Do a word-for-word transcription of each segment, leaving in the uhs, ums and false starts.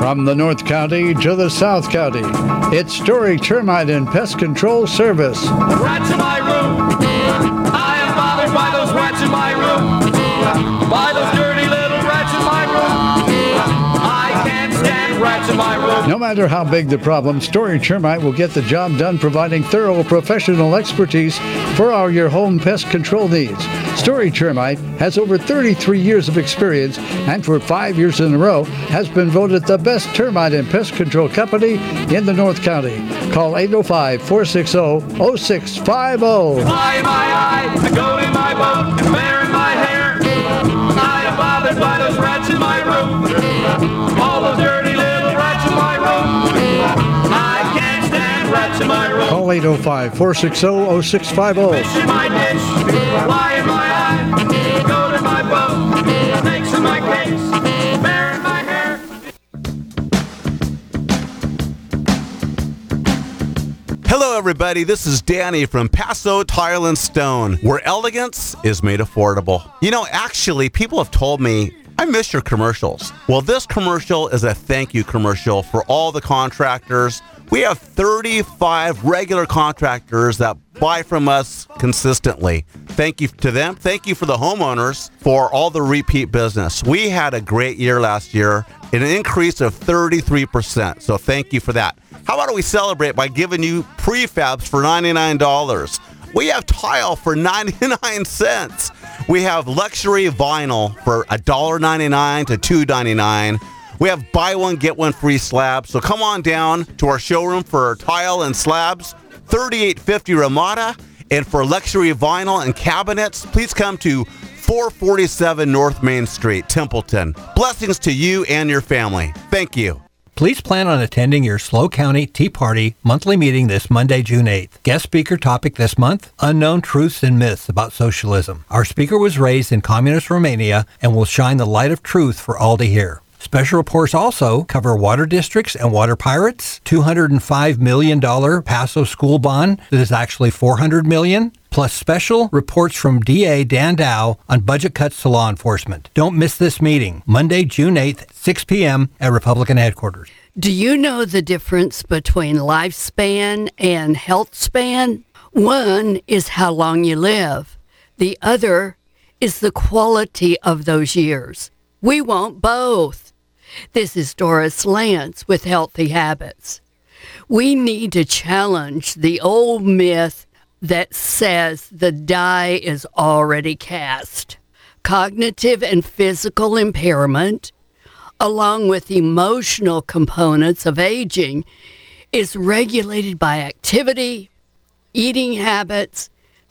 From the North County to the South County, it's Story Termite and Pest Control Service. Rats in my room. I am bothered by those rats in my room. By those dirty little rats in my room. I can't stand rats in my room. No matter how big the problem, Story Termite will get the job done, providing thorough professional expertise for all your home pest control needs. Story Termite has over thirty-three years of experience and for five years in a row has been voted the best termite and pest control company in the North County. Call eight oh five, four six zero, zero six five zero. Fly in my eye, a goat in my boat, and hair in my hair. I am bothered by those rats in my room. All those dirty little rats in my room. I can't stand rats in my room. Call eight oh five, four six zero, zero six five zero. Fish in my dish, fly in my eye, goat in my boat, snakes in my cakes, hair in my hair. Hello, everybody. This is Danny from Paso Tile and Stone, where elegance is made affordable. You know, actually, people have told me, I miss your commercials. Well, this commercial is a thank you commercial for all the contractors. We have thirty-five regular contractors that buy from us consistently. Thank you to them. Thank you for the homeowners for all the repeat business. We had a great year last year, an increase of thirty-three percent. So thank you for that. How about we celebrate by giving you prefabs for ninety-nine dollars? We have tile for ninety-nine cents. We have luxury vinyl for one dollar ninety-nine to two ninety-nine. We have buy one, get one free slabs. So come on down to our showroom for tile and slabs, thirty-eight fifty Ramada. And for luxury vinyl and cabinets, please come to four forty-seven North Main Street, Templeton. Blessings to you and your family. Thank you. Please plan on attending your SLO County Tea Party monthly meeting this Monday, June eighth. Guest speaker topic this month, Unknown Truths and Myths About Socialism. Our speaker was raised in communist Romania and will shine the light of truth for all to hear. Special reports also cover water districts and water pirates, two hundred five million dollars Paso school bond that is actually four hundred million dollars, plus special reports from D A Dan Dow on budget cuts to law enforcement. Don't miss this meeting, Monday, June eighth, six p.m. at Republican headquarters. Do you know the difference between lifespan and health span? One is how long you live. The other is the quality of those years. We want both. This is Doris Lance with Healthy Habits. We need to challenge the old myth that says the die is already cast. Cognitive and physical impairment, along with emotional components of aging, is regulated by activity, eating habits,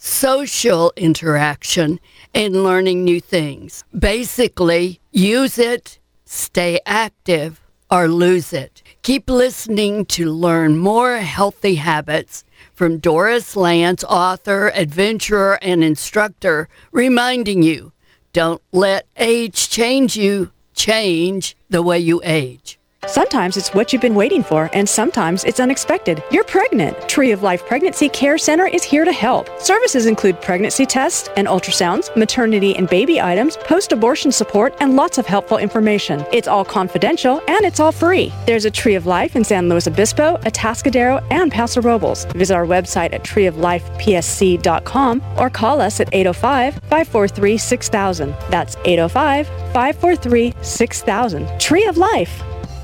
social interaction, and learning new things. Basically, use it, stay active, or lose it. Keep listening to learn more healthy habits from Doris Lance, author, adventurer, and instructor, reminding you, don't let age change you. Change the way you age. Sometimes it's what you've been waiting for, and sometimes it's unexpected. You're pregnant. Tree of Life Pregnancy Care Center is here to help. Services include pregnancy tests and ultrasounds, maternity and baby items, post-abortion support, and lots of helpful information. It's all confidential, and it's all free. There's a Tree of Life in San Luis Obispo, Atascadero, and Paso Robles. Visit our website at tree of life p s c dot com or call us at eight oh five, five four three, six thousand. That's eight oh five, five four three, six thousand. Tree of Life.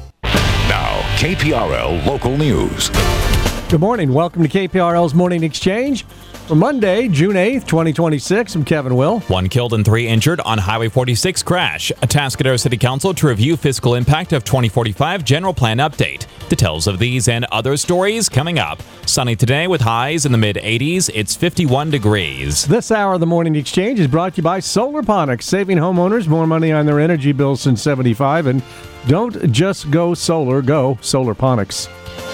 Now, K P R L Local News. Good morning. Welcome to K P R L's Morning Exchange. For Monday, June eighth, twenty twenty-six, I'm Kevin Will. One killed and three injured on Highway forty-six crash. Atascadero City Council to review fiscal impact of twenty forty-five general plan update. Details of these and other stories coming up. Sunny today with highs in the mid eighties. It's fifty-one degrees. This hour of the Morning Exchange is brought to you by Solarponics, saving homeowners more money on their energy bills since seventy-five. And don't just go solar, go Solarponics.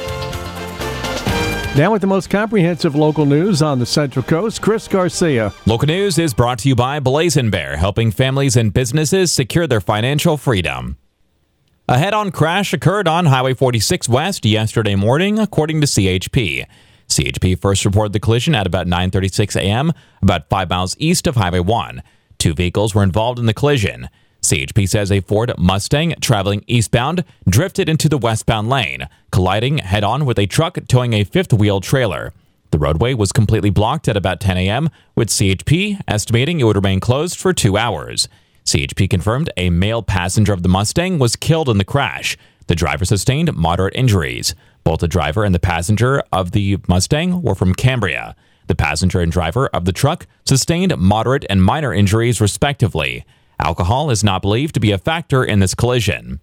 Now with the most comprehensive local news on the Central Coast, Chris Garcia. Local news is brought to you by Blazin' Bear, helping families and businesses secure their financial freedom. A head-on crash occurred on Highway forty-six West yesterday morning, according to C H P. C H P first reported the collision at about nine thirty-six a.m., about five miles east of Highway one. Two vehicles were involved in the collision. C H P says a Ford Mustang traveling eastbound drifted into the westbound lane, colliding head-on with a truck towing a fifth-wheel trailer. The roadway was completely blocked at about ten a.m., with C H P estimating it would remain closed for two hours. C H P confirmed a male passenger of the Mustang was killed in the crash. The driver sustained moderate injuries. Both the driver and the passenger of the Mustang were from Cambria. The passenger and driver of the truck sustained moderate and minor injuries, respectively. Alcohol is not believed to be a factor in this collision.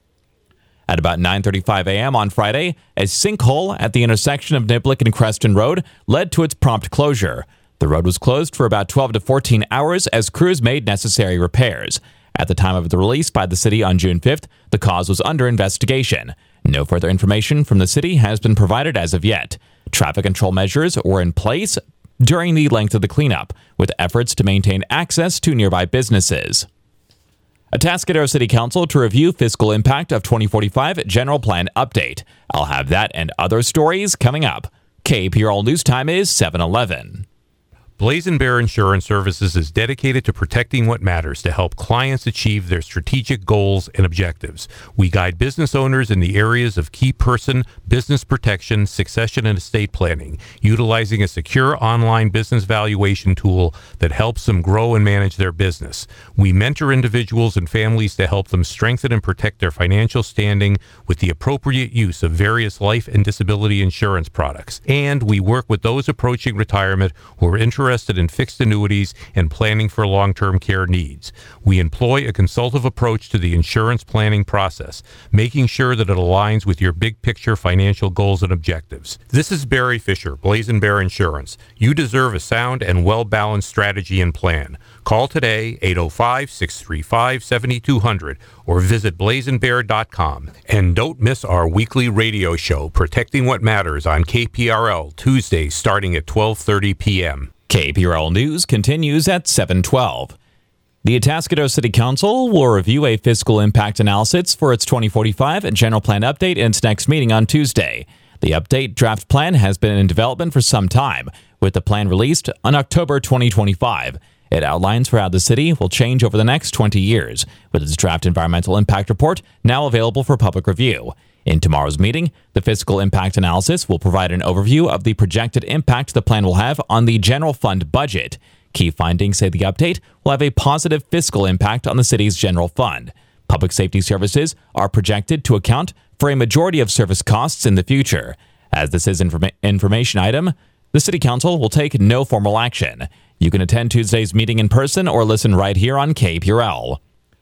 At about nine thirty-five a.m. on Friday, a sinkhole at the intersection of Niblick and Creston Road led to its prompt closure. The road was closed for about twelve to fourteen hours as crews made necessary repairs. At the time of the release by the city on June fifth, the cause was under investigation. No further information from the city has been provided as of yet. Traffic control measures were in place during the length of the cleanup, with efforts to maintain access to nearby businesses. Atascadero City Council to review fiscal impact of twenty forty-five General Plan Update. I'll have that and other stories coming up. K P R L News Time is seven eleven. Blazin' Bear Insurance Services is dedicated to protecting what matters to help clients achieve their strategic goals and objectives. We guide business owners in the areas of key person, business protection, succession, and estate planning, utilizing a secure online business valuation tool that helps them grow and manage their business. We mentor individuals and families to help them strengthen and protect their financial standing with the appropriate use of various life and disability insurance products. And we work with those approaching retirement who are interested interested in fixed annuities and planning for long-term care needs. We employ a consultative approach to the insurance planning process, making sure that it aligns with your big picture financial goals and objectives. This is Barry Fisher, Blazin' Bear Insurance. You deserve a sound and well-balanced strategy and plan. Call today, eight oh five, six three five, seven two zero zero, or visit blazin bear dot com. And don't miss our weekly radio show, Protecting What Matters, on K P R L, Tuesdays starting at twelve thirty p.m. K P R L News continues at seven twelve. The Atascadero City Council will review a fiscal impact analysis for its twenty forty-five General Plan Update in its next meeting on Tuesday. The update draft plan has been in development for some time, with the plan released on October twenty twenty-five. It outlines for how the city will change over the next twenty years, with its draft environmental impact report now available for public review. In tomorrow's meeting, the fiscal impact analysis will provide an overview of the projected impact the plan will have on the general fund budget. Key findings say the update will have a positive fiscal impact on the city's general fund. Public safety services are projected to account for a majority of service costs in the future. As this is an informa- information item, the City Council will take no formal action. You can attend Tuesday's meeting in person or listen right here on K P R L.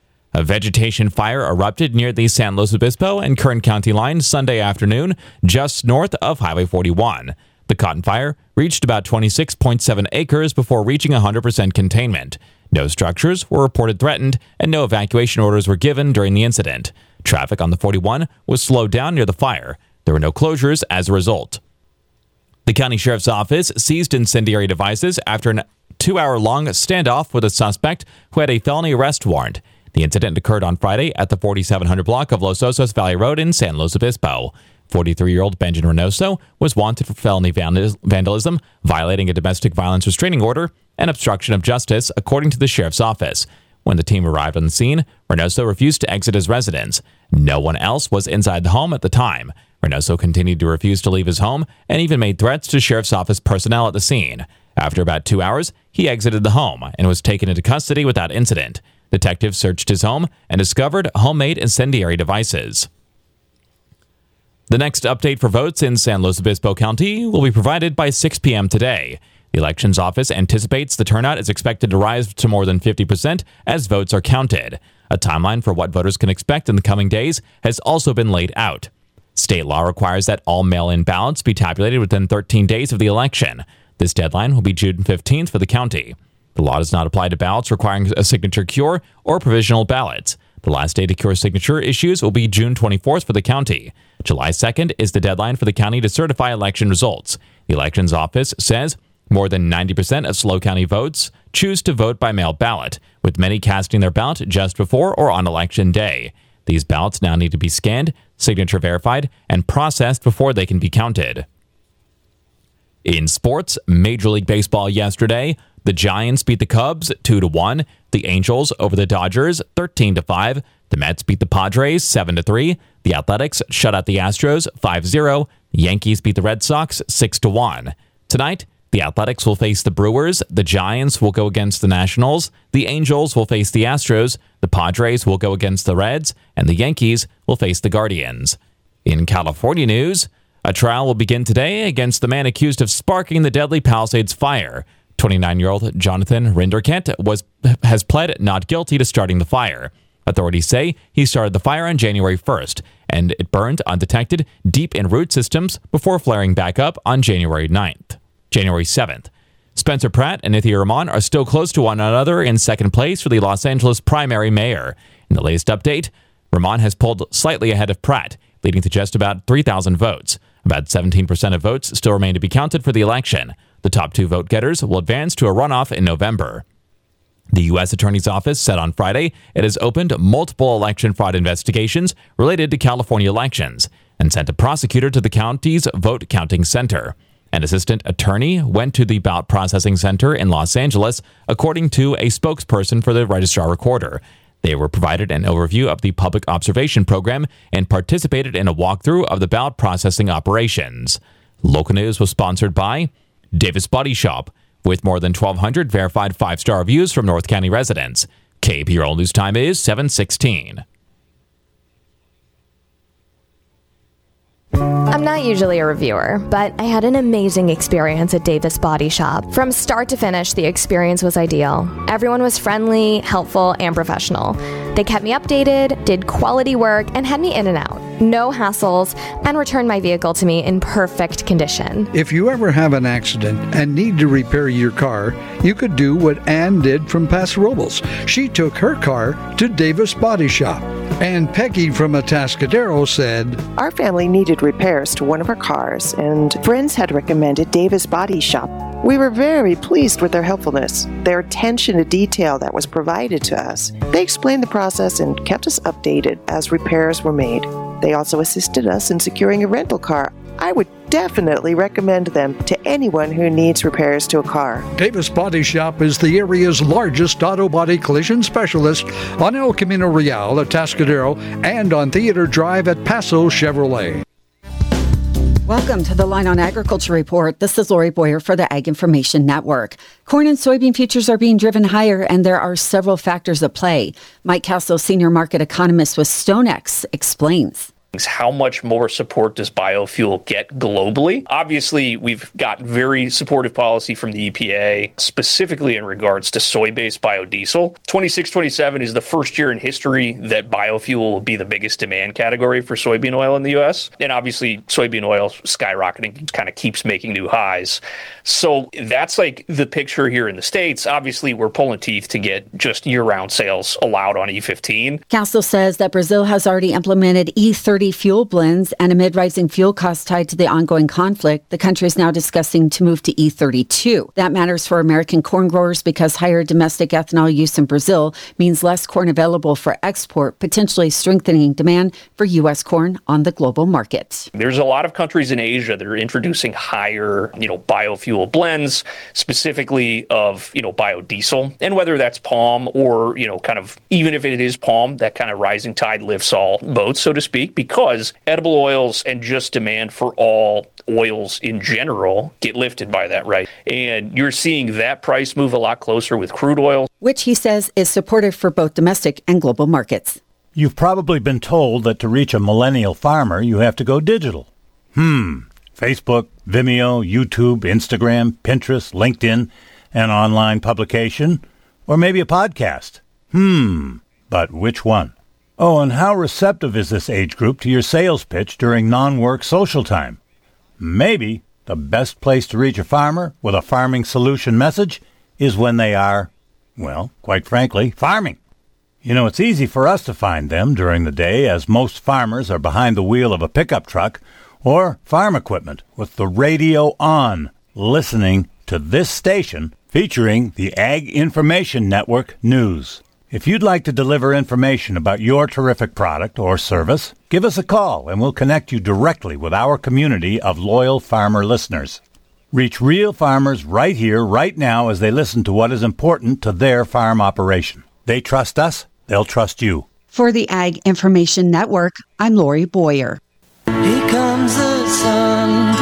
A vegetation fire erupted near the San Luis Obispo and Kern County line Sunday afternoon, just north of Highway forty-one. The cotton fire reached about twenty-six point seven acres before reaching one hundred percent containment. No structures were reported threatened, and no evacuation orders were given during the incident. Traffic on the forty-one was slowed down near the fire. There were no closures as a result. The county sheriff's office seized incendiary devices after a two-hour-long standoff with a suspect who had a felony arrest warrant. The incident occurred on Friday at the forty-seven hundred block of Los Osos Valley Road in San Luis Obispo. forty-three-year-old Benjamin Reynoso was wanted for felony vandalism, violating a domestic violence restraining order, and obstruction of justice, according to the sheriff's office. When the team arrived on the scene, Reynoso refused to exit his residence. No one else was inside the home at the time. Reynoso continued to refuse to leave his home and even made threats to sheriff's office personnel at the scene. After about two hours, he exited the home and was taken into custody without incident. Detectives searched his home and discovered homemade incendiary devices. The next update for votes in San Luis Obispo County will be provided by six p.m. today. The elections office anticipates the turnout is expected to rise to more than fifty percent as votes are counted. A timeline for what voters can expect in the coming days has also been laid out. State law requires that all mail-in ballots be tabulated within thirteen days of the election. This deadline will be June fifteenth for the county. The law does not apply to ballots requiring a signature cure or provisional ballots. The last day to cure signature issues will be June twenty-fourth for the county. July second is the deadline for the county to certify election results. The elections office says more than ninety percent of SLO County votes choose to vote by mail ballot, with many casting their ballot just before or on election day. These ballots now need to be scanned, signature verified, and processed before they can be counted. In sports, Major League Baseball yesterday, The Giants beat the Cubs two to one. The Angels over the Dodgers thirteen to five. The Mets beat the Padres seven to three. The Athletics shut out the Astros five zero. The Yankees beat the Red Sox six to one. Tonight, the Athletics will face the Brewers. The Giants will go against the Nationals. The Angels will face the Astros. The Padres will go against the Reds. And the Yankees will face the Guardians. In California news, a trial will begin today against the man accused of sparking the deadly Palisades fire. twenty-nine-year-old Jonathan Rinderkent was has pled not guilty to starting the fire. Authorities say he started the fire on January first, and it burned undetected deep in root systems before flaring back up on January ninth. January seventh. Spencer Pratt and Nithya Raman are still close to one another in second place for the Los Angeles primary mayor. In the latest update, Raman has pulled slightly ahead of Pratt, leading to just about three thousand votes. About seventeen percent of votes still remain to be counted for the election. The top two vote-getters will advance to a runoff in November. The U S Attorney's Office said on Friday it has opened multiple election fraud investigations related to California elections and sent a prosecutor to the county's vote counting center. An assistant attorney went to the ballot processing center in Los Angeles, according to a spokesperson for the registrar recorder. They were provided an overview of the public observation program and participated in a walkthrough of the ballot processing operations. Local news was sponsored by Davis Body Shop, with more than twelve hundred verified five-star reviews from North County residents. K P R L News Time is seven sixteen. I'm not usually a reviewer, but I had an amazing experience at Davis Body Shop. From start to finish, the experience was ideal. Everyone was friendly, helpful, and professional. They kept me updated, did quality work, and had me in and out. No hassles, and returned my vehicle to me in perfect condition. If you ever have an accident and need to repair your car, you could do what Ann did from Paso Robles. She took her car to Davis Body Shop. And Peggy from Atascadero said, "Our family needed repairs to one of our cars, and friends had recommended Davis Body Shop. We were very pleased with their helpfulness, their attention to detail that was provided to us. They explained the process and kept us updated as repairs were made. They also assisted us in securing a rental car. I would definitely recommend them to anyone who needs repairs to a car." Davis Body Shop is the area's largest auto body collision specialist on El Camino Real at Atascadero and on Theater Drive at Paso Chevrolet. Welcome to the Line on Agriculture Report. This is Lori Boyer for the Ag Information Network. Corn and soybean futures are being driven higher, and there are several factors at play. Mike Castle, senior market economist with StoneX, explains. How much more support does biofuel get globally? Obviously, we've got very supportive policy from the E P A, specifically in regards to soy-based biodiesel. twenty-six twenty-seven is the first year in history that biofuel will be the biggest demand category for soybean oil in the U S. And obviously, soybean oil skyrocketing kind of keeps making new highs. So that's like the picture here in the States. Obviously, we're pulling teeth to get just year-round sales allowed on E fifteen. Castle says that Brazil has already implemented E thirty fuel blends, and amid rising fuel costs tied to the ongoing conflict, the country is now discussing to move to E thirty-two. That matters for American corn growers because higher domestic ethanol use in Brazil means less corn available for export, potentially strengthening demand for U S corn on the global market. There's a lot of countries in Asia that are introducing higher, you know, biofuel blends, specifically of, you know, biodiesel, and whether that's palm or, you know, kind of, even if it is palm, that kind of rising tide lifts all boats, so to speak, because Because edible oils and just demand for all oils in general get lifted by that, right? And you're seeing that price move a lot closer with crude oil, which he says is supportive for both domestic and global markets. You've probably been told that to reach a millennial farmer, you have to go digital. Hmm. Facebook, Vimeo, YouTube, Instagram, Pinterest, LinkedIn, an online publication, or maybe a podcast. Hmm. But which one? Oh, and how receptive is this age group to your sales pitch during non-work social time? Maybe the best place to reach a farmer with a farming solution message is when they are, well, quite frankly, farming. You know, it's easy for us to find them during the day as most farmers are behind the wheel of a pickup truck or farm equipment with the radio on, listening to this station featuring the Ag Information Network News. If you'd like to deliver information about your terrific product or service, give us a call and we'll connect you directly with our community of loyal farmer listeners. Reach real farmers right here, right now, as they listen to what is important to their farm operation. They trust us, they'll trust you. For the Ag Information Network, I'm Lori Boyer. Here comes the sun.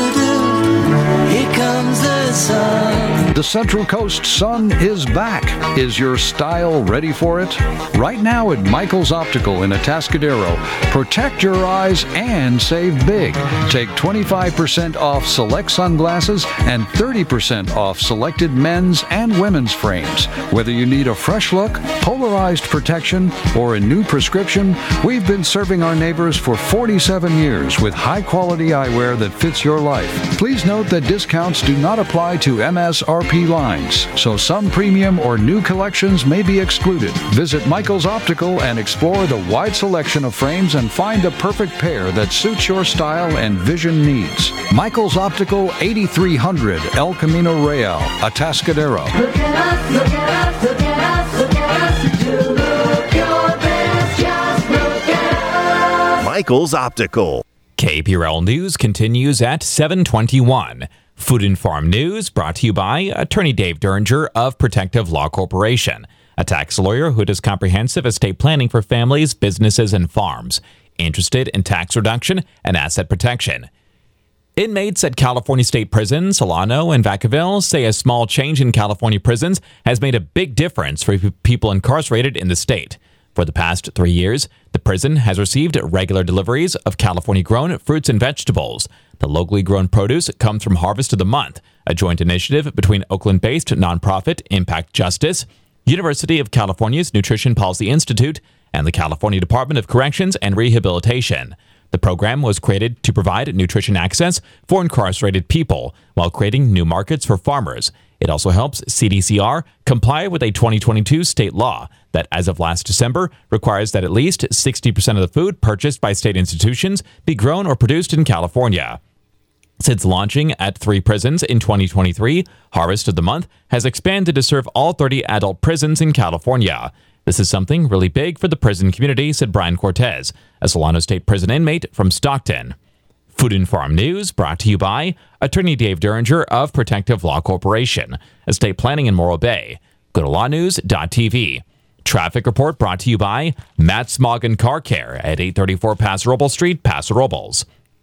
Here comes the sun. The Central Coast sun is back. Is your style ready for it? Right now at Michael's Optical in Atascadero, protect your eyes and save big. Take twenty-five percent off select sunglasses and thirty percent off selected men's and women's frames. Whether you need a fresh look, polarized protection, or a new prescription, we've been serving our neighbors for forty-seven years with high-quality eyewear that fits your life. Please note that discounts do not apply to M S R P lines, so some premium or new collections may be excluded. Visit Michael's Optical and explore the wide selection of frames and find the perfect pair that suits your style and vision needs. Michael's Optical, eighty-three hundred El Camino Real, Atascadero. Look at us, look at us, look at us, look at us. You look your best, just look at us. Michael's Optical. K P R L News continues at seven twenty-one. Food and Farm News brought to you by Attorney Dave Derringer of Protective Law Corporation, a tax lawyer who does comprehensive estate planning for families, businesses, and farms, interested in tax reduction and asset protection. Inmates at California State Prison, Solano, and Vacaville say a small change in California prisons has made a big difference for people incarcerated in the state. For the past three years, the prison has received regular deliveries of California-grown fruits and vegetables. The locally grown produce comes from Harvest of the Month, a joint initiative between Oakland-based nonprofit Impact Justice, University of California's Nutrition Policy Institute, and the California Department of Corrections and Rehabilitation. The program was created to provide nutrition access for incarcerated people while creating new markets for farmers. It also helps C D C R comply with a twenty twenty-two state law that, as of last December, requires that at least sixty percent of the food purchased by state institutions be grown or produced in California. Since launching at three prisons in twenty twenty-three, Harvest of the Month has expanded to serve all thirty adult prisons in California. This is something really big for the prison community, said Brian Cortez, a Solano State Prison inmate from Stockton. Food and Farm News brought to you by Attorney Dave Derringer of Protective Law Corporation, estate planning in Morro Bay. Go to law news dot t v. Traffic report brought to you by Matt Smoggin Car Care at eight thirty-four Paso Robles Street, Paso Robles.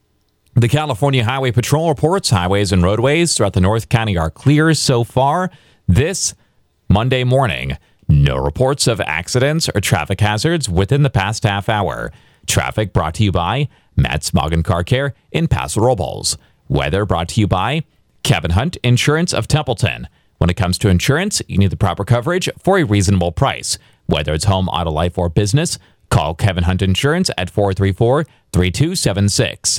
The California Highway Patrol reports highways and roadways throughout the North County are clear so far this Monday morning. No reports of accidents or traffic hazards within the past half hour. Traffic brought to you by Matt Smoggin Car Care in Paso Robles. Weather brought to you by Kevin Hunt Insurance of Templeton. When it comes to insurance, you need the proper coverage for a reasonable price. Whether it's home, auto, life, or business, call Kevin Hunt Insurance at four three four, three two seven six.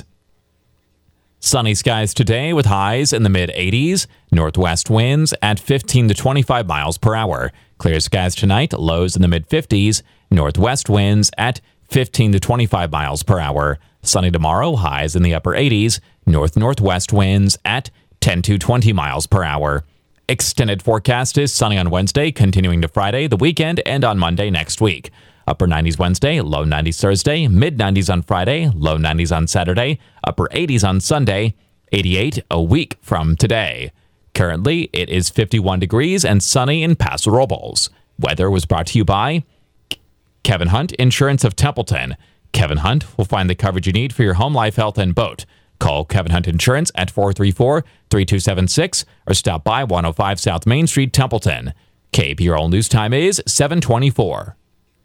Sunny skies today with highs in the mid eighties. Northwest winds at fifteen to twenty-five miles per hour. Clear skies tonight, lows in the mid fifties. Northwest winds at fifteen to twenty-five miles per hour. Sunny tomorrow, highs in the upper eighties. North-northwest winds at ten to twenty miles per hour. Extended forecast is sunny on Wednesday, continuing to Friday, the weekend, and on Monday next week. Upper nineties Wednesday, low nineties Thursday, mid nineties on Friday, low nineties on Saturday, upper eighties on Sunday, eighty-eight a week from today. Currently, it is fifty-one degrees and sunny in Paso Robles. Weather was brought to you by Kevin Hunt Insurance of Templeton. Kevin Hunt will find the coverage you need for your home, life, health, and boat. Call Kevin Hunt Insurance at four three four, three two seven six or stop by one oh five South Main Street, Templeton. K P R L News Time is seven twenty-four.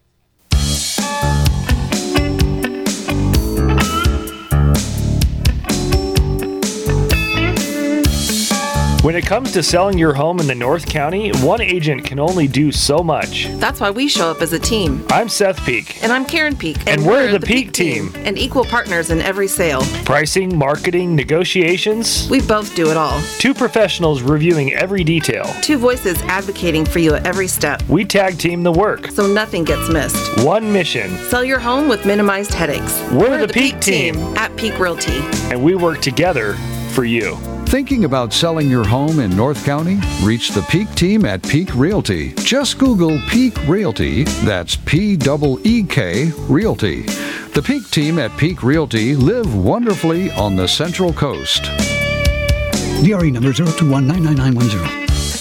When it comes to selling your home in the North County, one agent can only do so much. That's why we show up as a team. I'm Seth Peak. And I'm Karen Peak. And, and we're, we're the, the Peak, Peak team. team. And equal partners in every sale. Pricing, marketing, negotiations. We both do it all. Two professionals reviewing every detail. Two voices advocating for you at every step. We tag team the work. So nothing gets missed. One mission. Sell your home with minimized headaches. We're, we're the, the Peak, Peak team. team at Peak Realty. And we work together for you. Thinking about selling your home in North County? Reach the Peak team at Peak Realty. Just Google Peak Realty. That's P E E K Realty. The Peak team at Peak Realty live wonderfully on the Central Coast. D R E number zero two one nine nine nine one zero.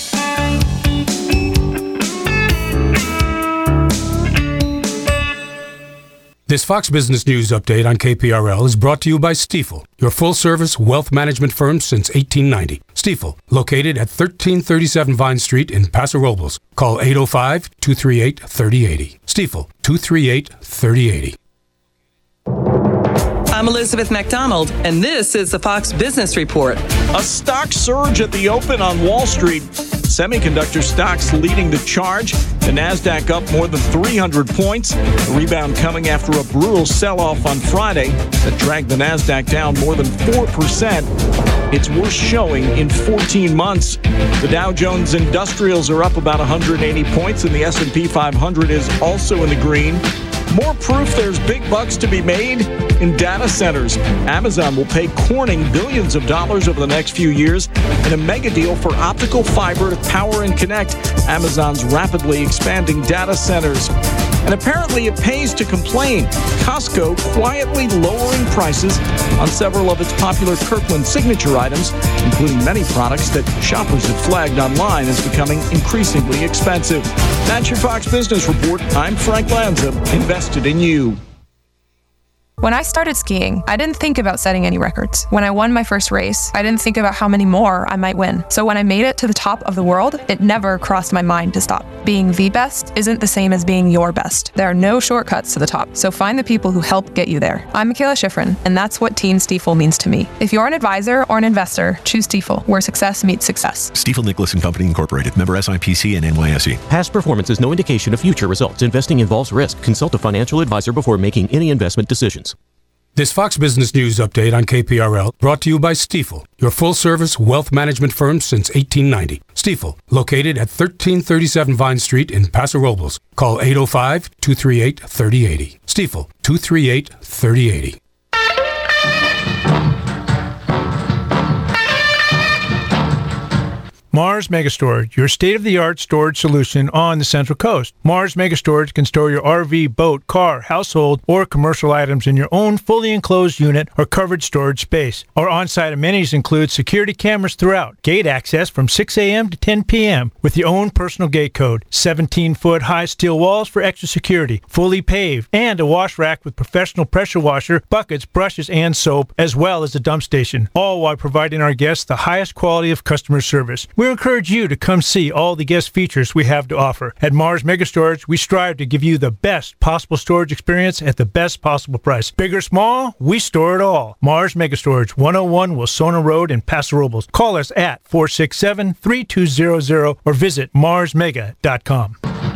This Fox Business News update on K P R L is brought to you by Stifel, your full-service wealth management firm since eighteen ninety. Stifel, located at thirteen thirty-seven Vine Street in Paso Robles. Call eight oh five, two three eight, three oh eight oh. Stifel, two three eight, three oh eight oh. I'm Elizabeth McDonald, and this is the Fox Business Report. A stock surge at the open on Wall Street. Semiconductor stocks leading the charge. The Nasdaq up more than three hundred points. The rebound coming after a brutal sell-off on Friday that dragged the Nasdaq down more than four percent. Its worst showing in fourteen months. The Dow Jones Industrials are up about one hundred eighty points, and the S and P five hundred is also in the green. More proof there's big bucks to be made in data centers. Amazon will pay Corning billions of dollars over the next few years in a mega deal for optical fiber to power and connect Amazon's rapidly expanding data centers. And apparently it pays to complain. Costco quietly lowering prices on several of its popular Kirkland signature items, including many products that shoppers have flagged online as becoming increasingly expensive. That's your Fox Business Report. I'm Frank Lanza, invested in you. When I started skiing, I didn't think about setting any records. When I won my first race, I didn't think about how many more I might win. So when I made it to the top of the world, it never crossed my mind to stop. Being the best isn't the same as being your best. There are no shortcuts to the top, so find the people who help get you there. I'm Michaela Schifrin, and that's what Team Stifel means to me. If you're an advisor or an investor, choose Stifel, where success meets success. Stifel Nicholas and Company Incorporated, member S I P C and N Y S E. Past performance is no indication of future results. Investing involves risk. Consult a financial advisor before making any investment decisions. This Fox Business News update on K P R L brought to you by Stifel, your full-service wealth management firm since eighteen ninety. Stifel, located at thirteen thirty-seven Vine Street in Paso Robles. Call eight oh five, two three eight, three oh eight oh. Stifel, two three eight, three oh eight oh. Mars Megastorage, your state-of-the-art storage solution on the Central Coast. Mars Megastorage can store your R V, boat, car, household, or commercial items in your own fully enclosed unit or covered storage space. Our on-site amenities include security cameras throughout, gate access from six a.m. to ten p.m. with your own personal gate code, seventeen-foot high steel walls for extra security, fully paved, and a wash rack with professional pressure washer, buckets, brushes, and soap, as well as a dump station, all while providing our guests the highest quality of customer service. We encourage you to come see all the guest features we have to offer. At Mars Megastorage, we strive to give you the best possible storage experience at the best possible price. Big or small, we store it all. Mars Megastorage, one oh one Wilsona Road in Paso Robles. Call us at four six seven, three two zero zero or visit mars mega dot com.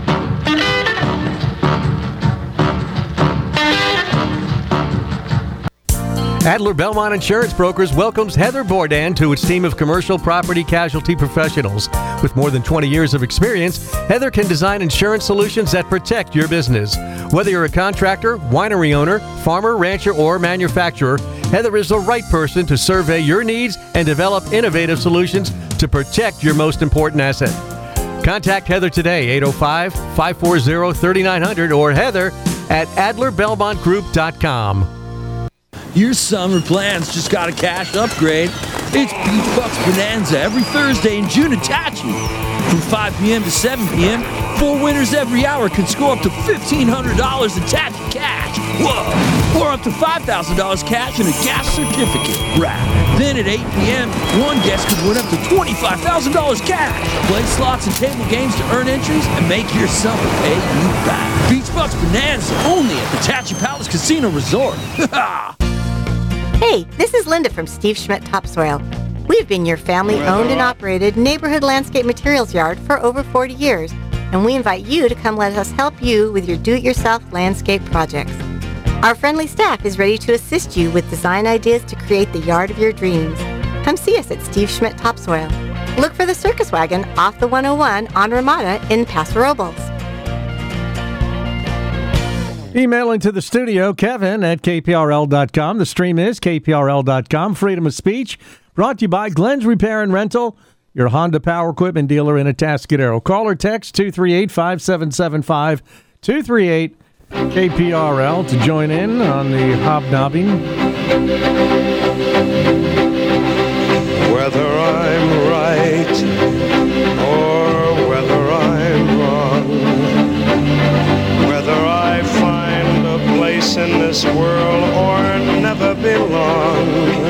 Adler Belmont Insurance Brokers welcomes Heather Bourdain to its team of commercial property casualty professionals. With more than twenty years of experience, Heather can design insurance solutions that protect your business. Whether you're a contractor, winery owner, farmer, rancher, or manufacturer, Heather is the right person to survey your needs and develop innovative solutions to protect your most important asset. Contact Heather today, eight oh five, five four zero, three nine zero zero or Heather at adler belmont group dot com. Your summer plans just got a cash upgrade. It's Beach Bucks Bonanza every Thursday in June at Tachi. From five p.m. to seven p.m., four winners every hour can score up to fifteen hundred dollars in Tachi cash. Whoa! Or up to five thousand dollars cash and a gas certificate. Right. Then at eight p.m., one guest could win up to twenty-five thousand dollars cash. Play slots and table games to earn entries and make your summer pay you back. Beach Bucks Bonanza only at the Tachi Palace Casino Resort. Ha! Hey, this is Linda from Steve Schmidt Topsoil. We've been your family-owned and operated neighborhood landscape materials yard for over forty years, and we invite you to come let us help you with your do-it-yourself landscape projects. Our friendly staff is ready to assist you with design ideas to create the yard of your dreams. Come see us at Steve Schmidt Topsoil. Look for the circus wagon off the one oh one on Ramada in Paso Robles. Emailing to the studio, Kevin at K P R L dot com. The stream is K P R L dot com. Freedom of speech. Brought to you by Glenn's Repair and Rental, your Honda Power Equipment dealer in Atascadero. Call or text two three eight, five seven seven five, two three eight K P R L to join in on the hobnobbing. whether I'm right or whether I'm wrong, whether I find a place in this world or never belong.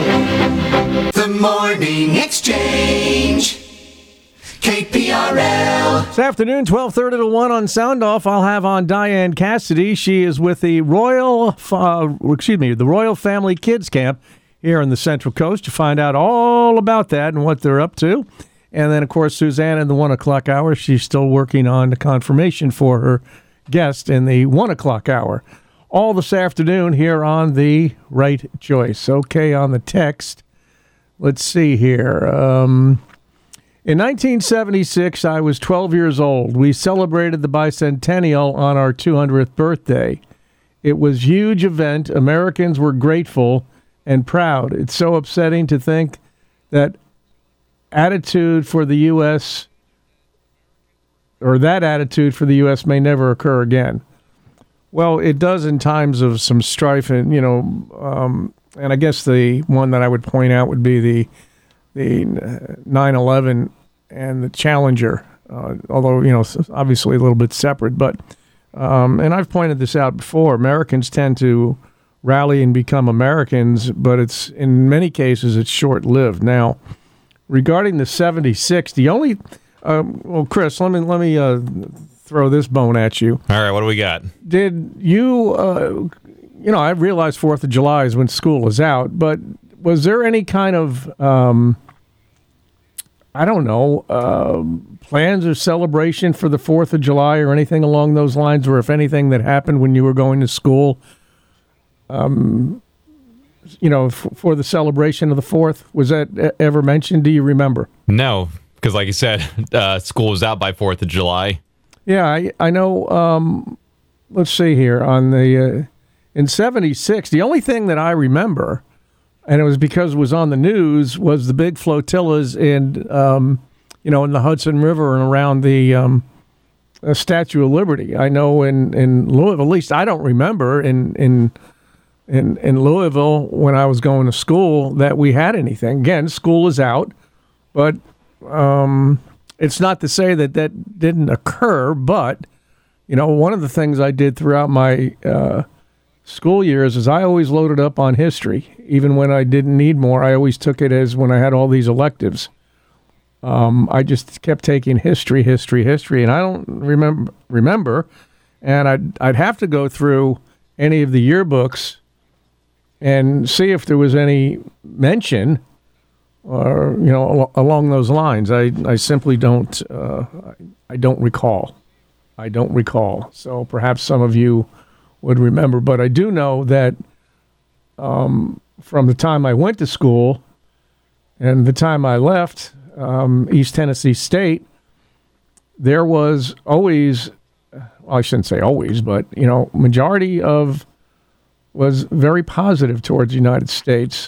The Morning Exchange. K P R L. This afternoon, twelve thirty to one on Sound Off, I'll have on Diane Cassidy. She is with the Royal, uh, excuse me, the Royal Family Kids Camp here on the Central Coast to find out all about that and what they're up to. And then, of course, Suzanne in the one o'clock hour. She's still working on the confirmation for her guest in the one o'clock hour. All this afternoon here on the Right Choice. Okay, on the text. Let's see here. Um... In nineteen seventy-six, I was twelve years old. We celebrated the bicentennial on our two hundredth birthday. It was a huge event. Americans were grateful and proud. It's so upsetting to think that attitude for the U S or that attitude for the U S may never occur again. Well, it does in times of some strife, and you know, um, and I guess the one that I would point out would be the the nine eleven and the Challenger, uh, although, you know, obviously a little bit separate. But, um, and I've pointed this out before, Americans tend to rally and become Americans, but it's, in many cases, it's short-lived. Now, regarding the seventy-six, the only, um, well, Chris, let me, let me uh, throw this bone at you. All right, what do we got? Did you, uh, you know, I realize fourth of July is when school is out, but was there any kind of, um, I don't know, uh, plans or celebration for the fourth of July or anything along those lines, or if anything that happened when you were going to school, um, you know, f- for the celebration of the fourth? Was that ever mentioned? Do you remember? No, because like you said, uh, school was out by fourth of July. Yeah, I, I know. Um, let's see here. On the uh, in seventy-six, the only thing that I remember, and it was because it was on the news, was the big flotillas in, um, you know, in the Hudson River and around the um, uh, Statue of Liberty. I know in, in Louisville, at least I don't remember in, in in in Louisville when I was going to school that we had anything. Again, school is out, but um, it's not to say that that didn't occur. But, you know, one of the things I did throughout my uh, school years is I always loaded up on history. Even when I didn't need more, I always took it as when I had all these electives. Um, I just kept taking history, history, history, and I don't remember. Remember, and I'd I'd have to go through any of the yearbooks and see if there was any mention, or you know, al- along those lines. I I simply don't. Uh, I don't recall. I don't recall. So perhaps some of you would remember, but I do know that um, from the time I went to school and the time I left um, East Tennessee State, there was always, well, I shouldn't say always, but, you know, majority of was very positive towards the United States.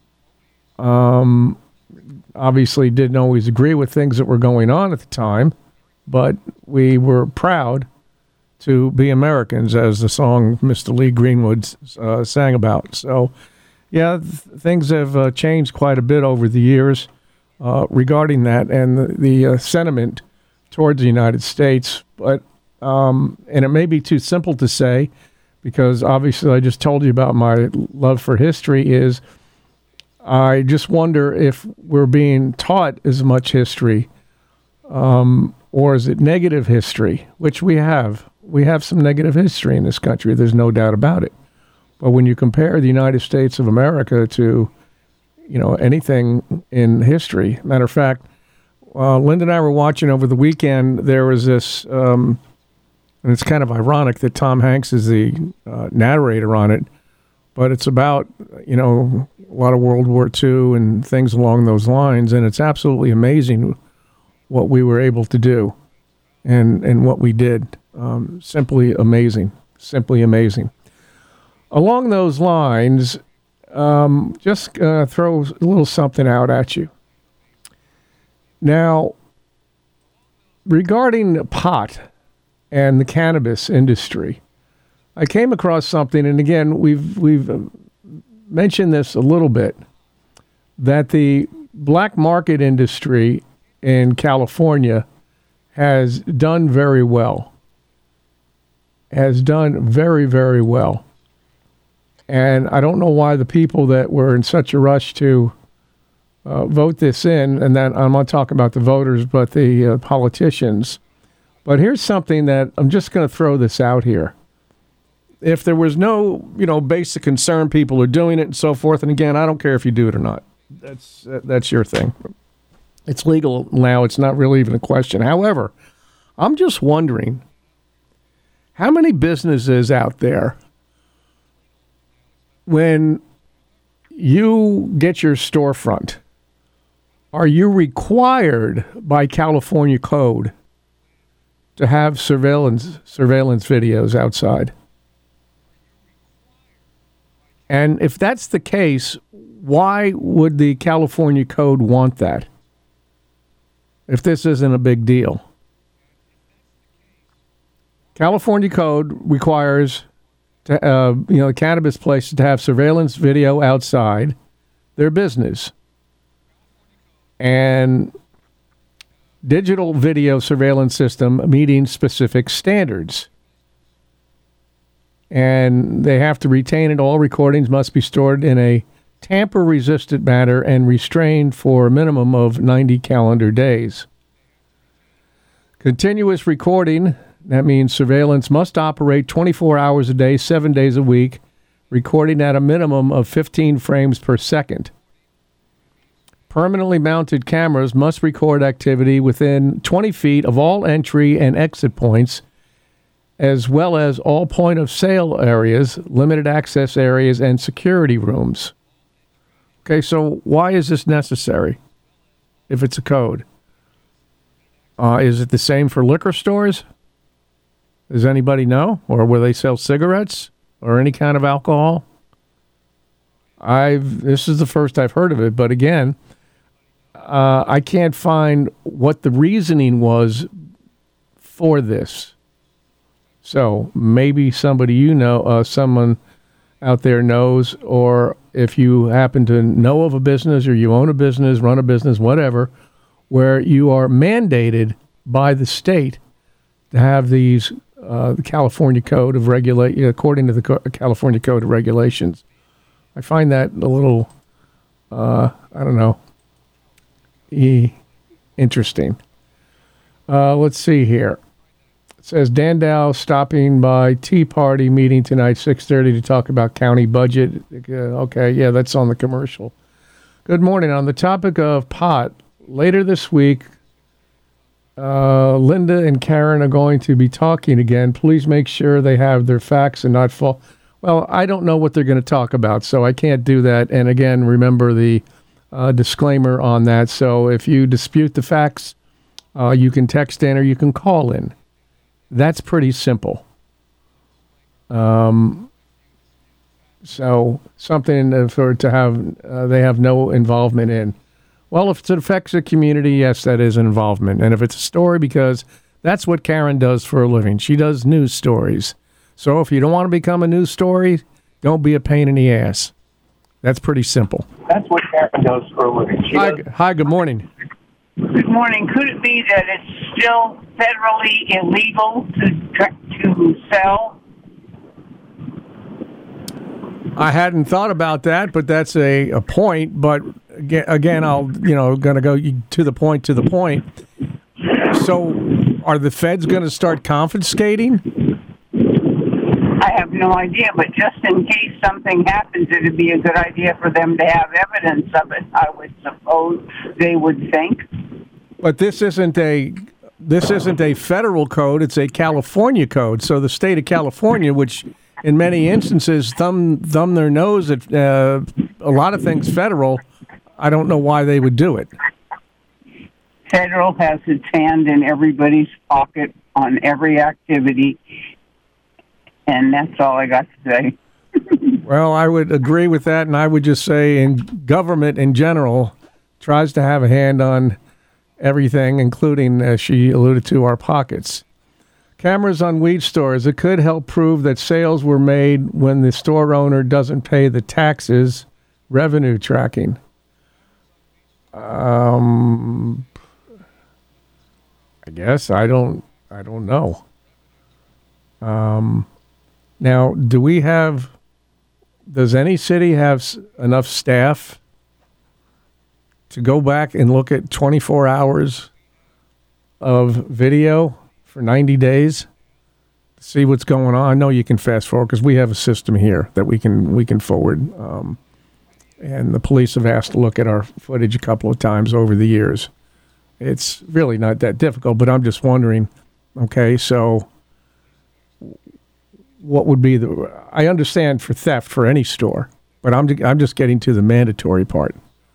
Um, obviously didn't always agree with things that were going on at the time, but we were proud to be Americans, as the song Mister Lee Greenwood uh, sang about. So, yeah, th- things have uh, changed quite a bit over the years uh, regarding that and the, the uh, sentiment towards the United States. But um, and it may be too simple to say, because obviously I just told you about my love for history. Is I just wonder if we're being taught as much history, um, or is it negative history, which we have. We have some negative history in this country. There's no doubt about it. But when you compare the United States of America to, you know, anything in history, matter of fact, uh, Linda and I were watching over the weekend. There was this, um, and it's kind of ironic that Tom Hanks is the uh, narrator on it, but it's about, you know, a lot of World War Two and things along those lines, and it's absolutely amazing what we were able to do and, and what we did. Um, simply amazing, simply amazing. Along those lines, um, just uh, throw a little something out at you. Now, regarding pot and the cannabis industry, I came across something, and again, we've we've mentioned this a little bit, that the black market industry in California has done very well. Has done very, very well. And I don't know why the people that were in such a rush to uh, vote this in, and that I'm not talking about the voters, but the uh, politicians. But here's something that I'm just going to throw this out here. If there was no, you know, basic concern, people are doing it and so forth. And again, I don't care if you do it or not. That's uh, that's your thing. It's legal now. It's not really even a question. However, I'm just wondering how many businesses out there, when you get your storefront, are you required by California code to have surveillance surveillance videos outside? And if that's the case, why would the California code want that if this isn't a big deal? California code requires to, uh, you know, cannabis places to have surveillance video outside their business. And digital video surveillance system meeting specific standards. And they have to retain it. All recordings must be stored in a tamper-resistant manner and restrained for a minimum of ninety calendar days. Continuous recording, that means surveillance, must operate twenty-four hours a day, seven days a week, recording at a minimum of fifteen frames per second. Permanently mounted cameras must record activity within twenty feet of all entry and exit points, as well as all point-of-sale areas, limited access areas, and security rooms. Okay, so why is this necessary if it's a code? Uh, is it the same for liquor stores? Does anybody know? Or will they sell cigarettes or any kind of alcohol? I've this is the first I've heard of it, but again, uh, I can't find what the reasoning was for this. So maybe somebody you know, uh, someone out there knows, or if you happen to know of a business or you own a business, run a business, whatever, where you are mandated by the state to have these, uh, the California Code of Regulate, according to the Co- California Code of Regulations. I find that a little, uh, I don't know, e- interesting. Uh, let's see here. It says Dan Dow stopping by Tea Party meeting tonight, six thirty, to talk about county budget. Uh, okay, yeah, that's on the commercial. Good morning. On the topic of pot, later this week, uh, Linda and Karen are going to be talking again. Please make sure they have their facts and not fall. Well, I don't know what they're going to talk about, so I can't do that. And again, remember the uh, disclaimer on that. So if you dispute the facts, uh, you can text in or you can call in. That's pretty simple. Um, so something for to have uh, they have no involvement in. Well, if it affects the community, yes, that is involvement. And if it's a story, because that's what Karen does for a living. She does news stories. So if you don't want to become a news story, don't be a pain in the ass. That's pretty simple. That's what Karen does for a living. She Hi, does- hi, good morning. Good morning. Could it be that it's still federally illegal to tra- to sell? I hadn't thought about that, but that's a, a point. But again, again, I'll, you know, going to go to the point, to the point. So are the feds going to start confiscating? I have no idea, but just in case something happens, it'd be a good idea for them to have evidence of it, I would suppose they would think. But this isn't a this isn't a federal code, it's a California code. So the state of California, which in many instances thumb thumb their nose at uh, a lot of things federal, I don't know why they would do it. Federal has its hand in everybody's pocket on every activity, and that's all I got to say. Well, I would agree with that, and I would just say in government in general tries to have a hand on everything, including, as she alluded to, our pockets. Cameras on weed stores. It could help prove that sales were made when the store owner doesn't pay the taxes. Revenue tracking. Um, I guess I don't. I don't know. Um, now, do we have? Does any city have s- enough staff to go back and look at twenty-four hours of video for ninety days to see what's going on? I know you can fast forward because we have a system here that we can we can forward. Um, and the police have asked to look at our footage a couple of times over the years. It's really not that difficult, but I'm just wondering, okay, so what would be the... I understand for theft for any store, but I'm I'm just getting to the mandatory part.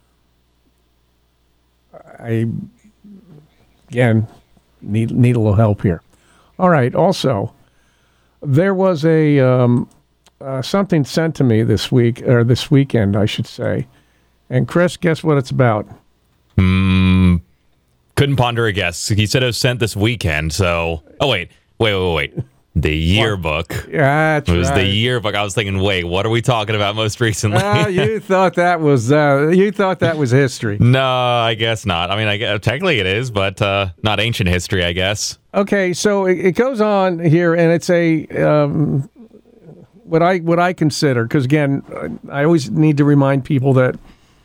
I, again, need, need a little help here. All right, also, there was a... Um, Uh, something sent to me this week, or this weekend, I should say. And Chris, guess what it's about? Hmm. Couldn't ponder a guess. He said it was sent this weekend, so... Oh, wait. Wait, wait, wait. The yearbook. Yeah, that's It was right. the yearbook. I was thinking, wait, what are we talking about most recently? Ah, you thought that was uh, you thought that was history. No, I guess not. I mean, I guess, technically it is, but uh, not ancient history, I guess. Okay, so it, it goes on here, and it's a... Um, What I what I consider, because again, I always need to remind people that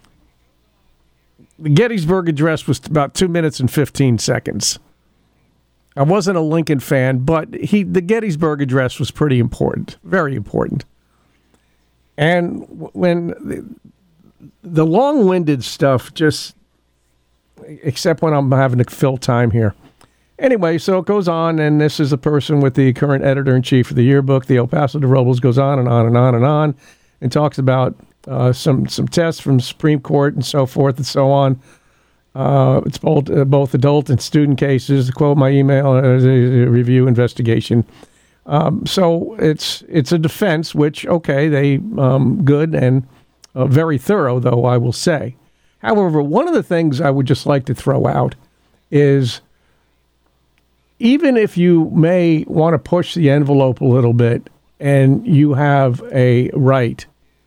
the Gettysburg Address was about two minutes and fifteen seconds. I wasn't a Lincoln fan, but he the Gettysburg Address was pretty important, very important. And when the, the long-winded stuff, just except when I'm having to fill time here. Anyway, so it goes on, and this is a person with the current editor-in-chief of the yearbook, the El Paso de Robles, goes on and on and on and on, and talks about uh, some some tests from the Supreme Court and so forth and so on. Uh, it's both uh, both adult and student cases. To quote my email, uh, a review investigation. Um, so it's it's a defense, which okay, they um, good and uh, very thorough, though I will say. However, one of the things I would just like to throw out is, even if you may want to push the envelope a little bit and you have a right,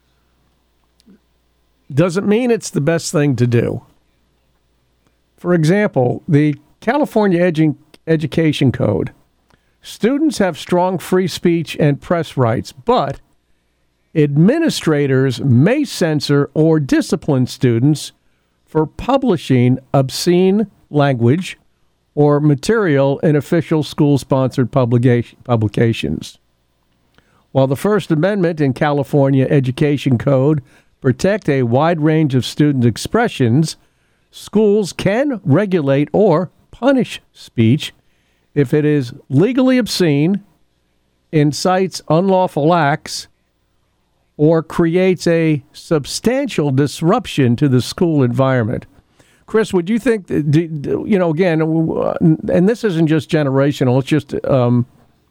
doesn't mean it's the best thing to do. For example, the California Edu- Education Code. Students have strong free speech and press rights, but administrators may censor or discipline students for publishing obscene language or material in official school-sponsored publica- publications. While the First Amendment in California Education Code protect a wide range of student expressions, schools can regulate or punish speech if it is legally obscene, incites unlawful acts, or creates a substantial disruption to the school environment. Chris, would you think, that, you know, again, and this isn't just generational, it's just um,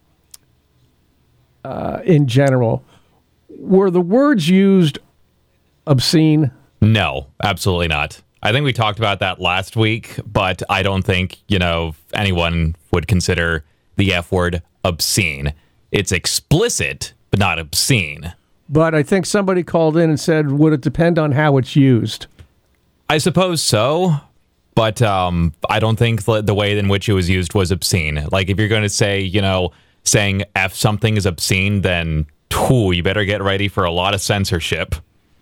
uh, in general, were the words used obscene? No, absolutely not. I think we talked about that last week, but I don't think, you know, anyone would consider the F word obscene. It's explicit, but not obscene. But I think somebody called in and said, would it depend on how it's used? I suppose so, but um, I don't think the, the way in which it was used was obscene. Like, if you're going to say, you know, saying F something is obscene, then whew, you better get ready for a lot of censorship.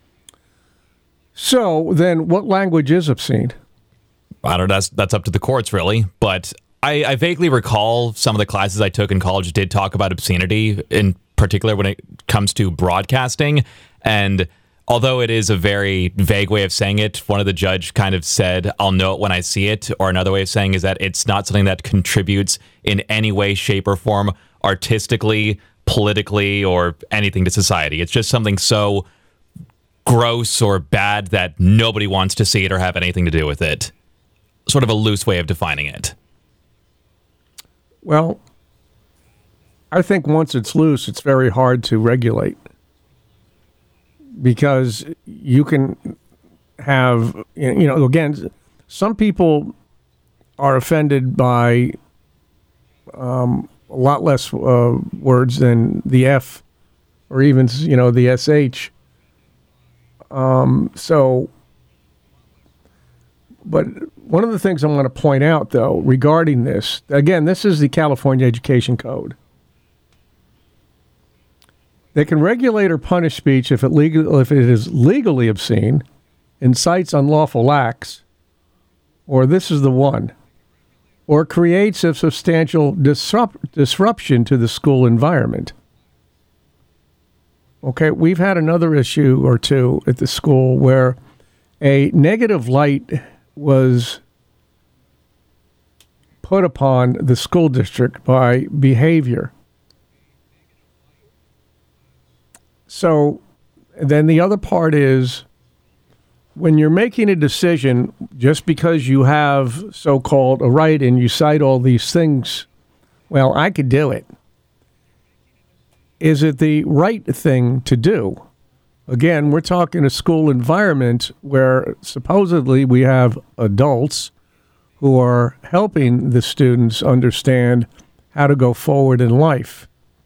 So, then what language is obscene? I don't know, that's, that's up to the courts, really. But I, I vaguely recall some of the classes I took in college did talk about obscenity, in particular when it comes to broadcasting. And although it is a very vague way of saying it, one of the judge kind of said, I'll know it when I see it. Or another way of saying is that it's not something that contributes in any way, shape, or form artistically, politically, or anything to society. It's just something so gross or bad that nobody wants to see it or have anything to do with it. Sort of a loose way of defining it. Well, I think once it's loose, it's very hard to regulate. Because you can have, you know, again, some people are offended by um, a lot less uh, words than the F or even, you know, the S H. Um, so but one of the things I want to point out, though, regarding this, again, this is the California Education Code. They can regulate or punish speech if it legal if it is legally obscene, incites unlawful acts, or this is the one, or creates a substantial disrupt, disruption to the school environment. Okay, we've had another issue or two at the school where a negative light was put upon the school district by behavior. So then the other part is when you're making a decision, just because you have so-called a right and you cite all these things, well, I could do it. Is it the right thing to do? Again, we're talking a school environment where supposedly we have adults who are helping the students understand how to go forward in life.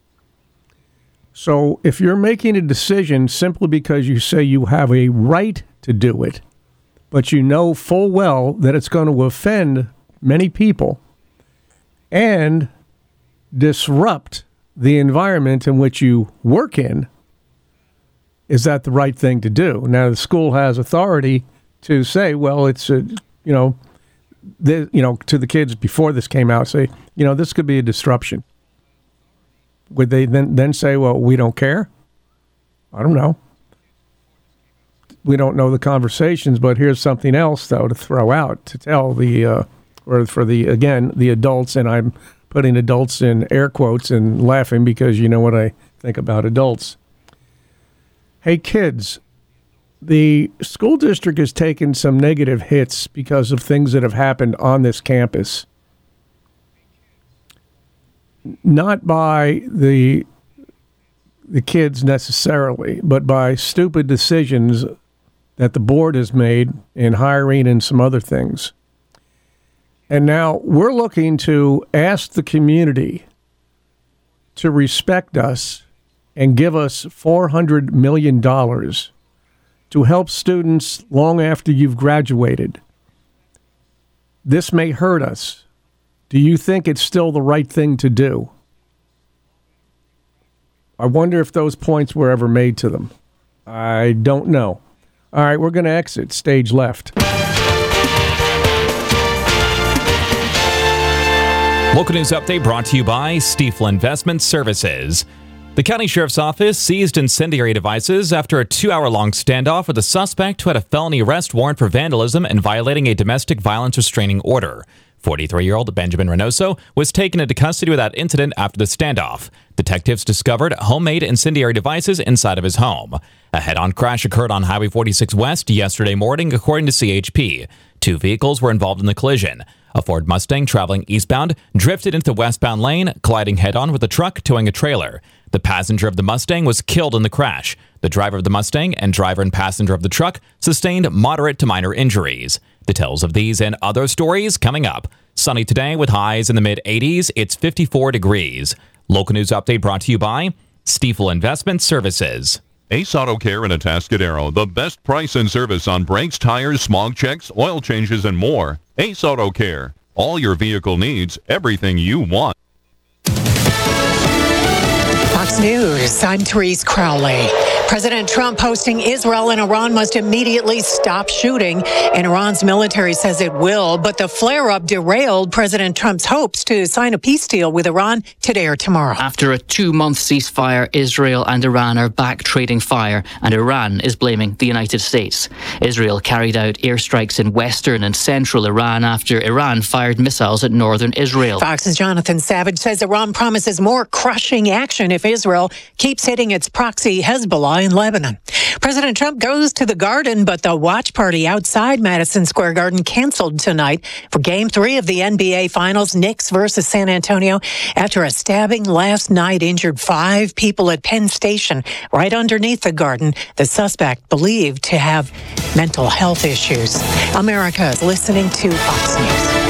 So if you're making a decision simply because you say you have a right to do it, but you know full well that it's going to offend many people and disrupt the environment in which you work in, is that the right thing to do? Now, the school has authority to say, well, it's, a, you know, the, you know, to the kids before this came out, say, you know, this could be a disruption. Would they then, then say, well, we don't care? I don't know. We don't know the conversations, but here's something else, though, to throw out, to tell the, uh, or for the, again, the adults, and I'm putting adults in air quotes and laughing because you know what I think about adults. Hey, kids, the school district has taken some negative hits because of things that have happened on this campus. Not by the the kids necessarily, but by stupid decisions that the board has made in hiring and some other things. And now we're looking to ask the community to respect us and give us four hundred million dollars to help students long after you've graduated. This may hurt us. Do you think it's still the right thing to do? I wonder if those points were ever made to them. I don't know. All right, we're going to exit. Stage left. Local news update brought to you by Stiefel Investment Services. The county sheriff's office seized incendiary devices after a two-hour-long standoff with a suspect who had a felony arrest warrant for vandalism and violating a domestic violence restraining order. forty-three-year-old Benjamin Reynoso was taken into custody without incident after the standoff. Detectives discovered homemade incendiary devices inside of his home. A head-on crash occurred on Highway forty-six West yesterday morning, according to C H P. Two vehicles were involved in the collision. A Ford Mustang traveling eastbound drifted into the westbound lane, colliding head-on with a truck towing a trailer. The passenger of the Mustang was killed in the crash. The driver of the Mustang and driver and passenger of the truck sustained moderate to minor injuries. Details of these and other stories coming up. Sunny today with highs in the mid-eighties. It's fifty-four degrees. Local news update brought to you by Stiefel Investment Services. Ace Auto Care in Atascadero, the best price and service on brakes, tires, smog checks, oil changes, and more. Ace Auto Care. All your vehicle needs, everything you want. Fox News, I'm Therese Crowley. President Trump posting Israel and Iran must immediately stop shooting, and Iran's military says it will, but the flare-up derailed President Trump's hopes to sign a peace deal with Iran today or tomorrow. After a two-month ceasefire, Israel and Iran are back trading fire, and Iran is blaming the United States. Israel carried out airstrikes in western and central Iran after Iran fired missiles at northern Israel. Fox's Jonathan Savage says Iran promises more crushing action if Israel keeps hitting its proxy Hezbollah in Lebanon. President Trump goes to the Garden, but the watch party outside Madison Square Garden canceled tonight for Game three of the N B A Finals, Knicks versus San Antonio. After a stabbing last night injured five people at Penn Station right underneath the Garden. The suspect believed to have mental health issues. America is listening to Fox News.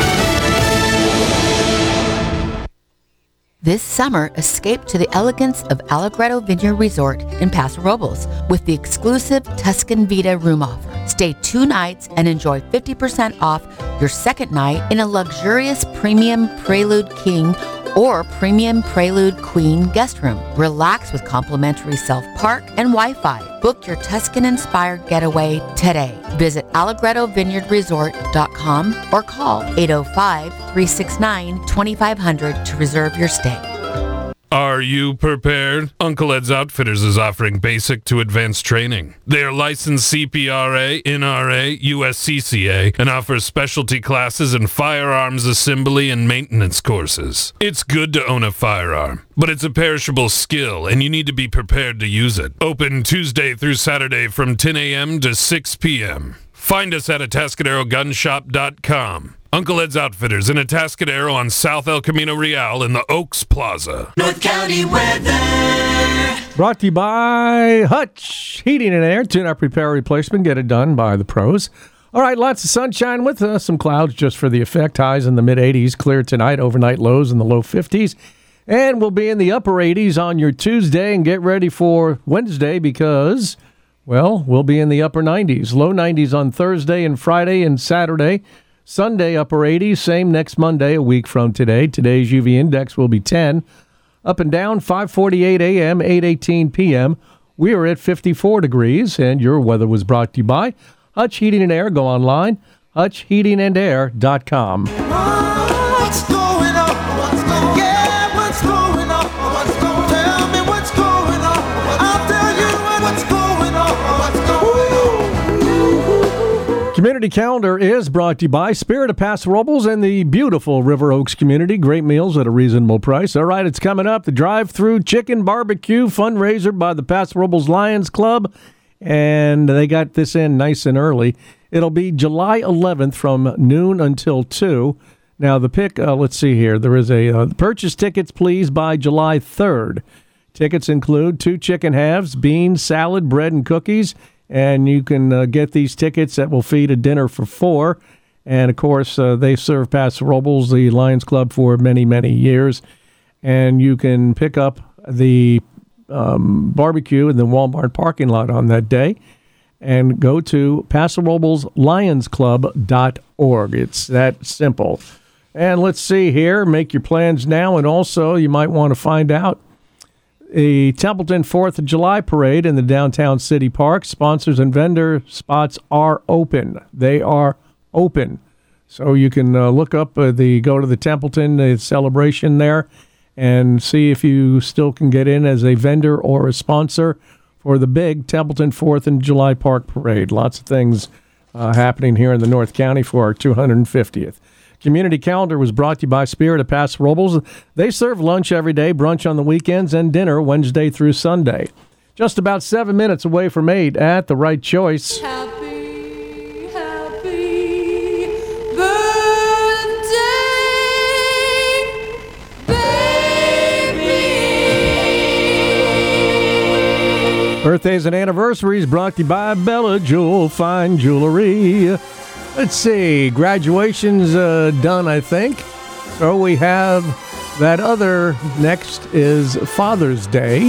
This summer, escape to the elegance of Allegretto Vineyard Resort in Paso Robles with the exclusive Tuscan Vita room offer. Stay two nights and enjoy fifty percent off your second night in a luxurious Premium Prelude King or Premium Prelude Queen guest room. Relax with complimentary self-park and Wi-Fi. Book your Tuscan-inspired getaway today. Visit Allegretto Vineyard Resort dot com or call eight oh five, three six nine, two five zero zero to reserve your stay. Are you prepared? Uncle Ed's Outfitters is offering basic to advanced training. They are licensed C P R A, N R A, U S C C A, and offer specialty classes in firearms assembly and maintenance courses. It's good to own a firearm, but it's a perishable skill, and you need to be prepared to use it. Open Tuesday through Saturday from ten a.m. to six p.m. Find us at Atascadero Gun Shop dot com. Uncle Ed's Outfitters in Atascadero on South El Camino Real in the Oaks Plaza. North County weather. Brought to you by Hutch Heating and Air. Tune-up, repair, replacement. Get it done by the pros. All right, lots of sunshine with uh, some clouds just for the effect. Highs in the mid-eighties. Clear tonight. Overnight lows in the low fifties. And we'll be in the upper eighties on your Tuesday. And get ready for Wednesday because, well, we'll be in the upper nineties. Low nineties on Thursday and Friday and Saturday. Sunday, upper eighties, same next Monday, a week from today. Today's U V index will be ten. Up and down, five forty-eight a.m., eight eighteen p.m. We are at fifty-four degrees, and your weather was brought to you by Hutch Heating and Air. Go online, hutch heating and air dot com. What's going on? What's going on? Yeah, what's going on? What's going on? Tell me what's going on. I'll tell you what's going on. What's going on? Community Calendar is brought to you by Spirit of Paso Robles and the beautiful River Oaks community. Great meals at a reasonable price. All right, it's coming up. The drive-through chicken barbecue fundraiser by the Paso Robles Lions Club. And they got this in nice and early. It'll be July eleventh from noon until two. Now, the pick, uh, let's see here. There is a uh, purchase tickets, please, by July third. Tickets include two chicken halves, beans, salad, bread, and cookies. And you can uh, get these tickets that will feed a dinner for four. And, of course, uh, they serve Paso Robles, the Lions Club, for many, many years. And you can pick up the um, barbecue in the Walmart parking lot on that day and go to Paso Robles Lions Club dot org. It's that simple. And let's see here. Make your plans now. And also, you might want to find out a Templeton fourth of July parade in the downtown city park. Sponsors and vendor spots are open. They are open. So you can uh, look up uh, the, go to the Templeton uh, celebration there and see if you still can get in as a vendor or a sponsor for the big Templeton fourth of July Park Parade. Lots of things uh, happening here in the North County for our two hundred fiftieth. Community Calendar was brought to you by Spirit of Paso Robles. They serve lunch every day, brunch on the weekends, and dinner Wednesday through Sunday. Just about seven minutes away from eight at The Right Choice. Happy, happy birthday, baby. Birthdays and anniversaries brought to you by Bella Jewel Fine Jewelry. Let's see, graduation's uh, done, I think. So we have that other, next is Father's Day.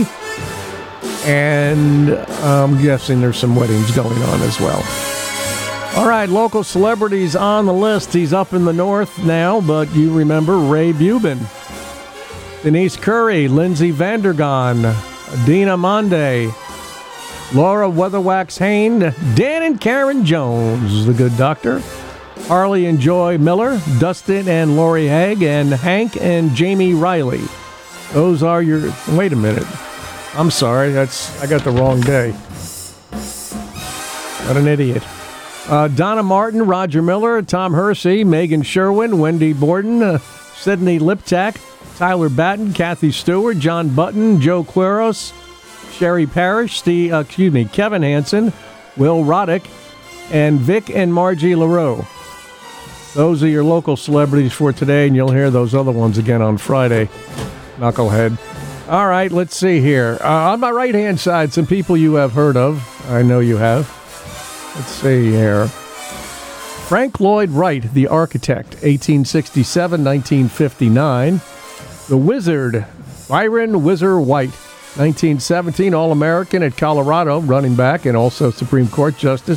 And I'm guessing there's some weddings going on as well. All right, local celebrities on the list. He's up in the north now, but you remember Ray Bubin, Denise Curry, Lindsay Vandergaan, Dina Monde, Laura Weatherwax Hain, Dan and Karen Jones, the good doctor, Harley and Joy Miller, Dustin and Lori Haig, and Hank and Jamie Riley. Those are your... Wait a minute. I'm sorry. That's I got the wrong day. What an idiot. Uh, Donna Martin, Roger Miller, Tom Hersey, Megan Sherwin, Wendy Borden, uh, Sydney Liptak, Tyler Batten, Kathy Stewart, John Button, Joe Quiros, Sherry Parrish, Steve, uh, excuse me, Kevin Hansen, Will Roddick, and Vic and Margie LaRoe. Those are your local celebrities for today, and you'll hear those other ones again on Friday. Knucklehead. All right, let's see here. Uh, on my right-hand side, some people you have heard of. I know you have. Let's see here. Frank Lloyd Wright, the architect, eighteen sixty-seven to nineteen fifty-nine. The Wizard, Byron Whizzer White, nineteen seventeen, All-American at Colorado, running back and also Supreme Court Justice.